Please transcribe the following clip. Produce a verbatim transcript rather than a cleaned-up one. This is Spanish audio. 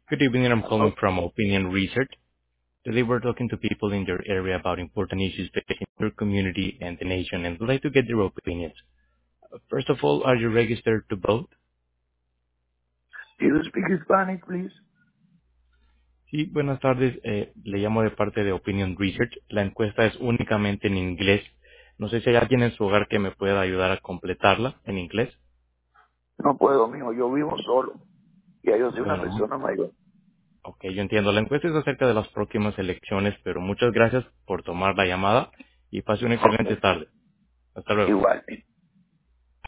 Good evening. I'm calling Aló. from Opinion Research. Today we're talking to people in your area about important issues facing your community and the nation, and would like to get their opinions. First of all, are you registered to vote? Do you speak Hispanic, please? Sí, buenas tardes. Eh, le llamo de parte de Opinion Research. La encuesta es únicamente en inglés. No sé si hay alguien en su hogar que me pueda ayudar a completarla en inglés. No puedo, mijo. Yo vivo solo. Ya yo soy una Bueno, persona mayor. ok, yo entiendo. La encuesta es acerca de las próximas elecciones, pero muchas gracias por tomar la llamada y pase una excelente Ok. tarde. Hasta luego. Igual.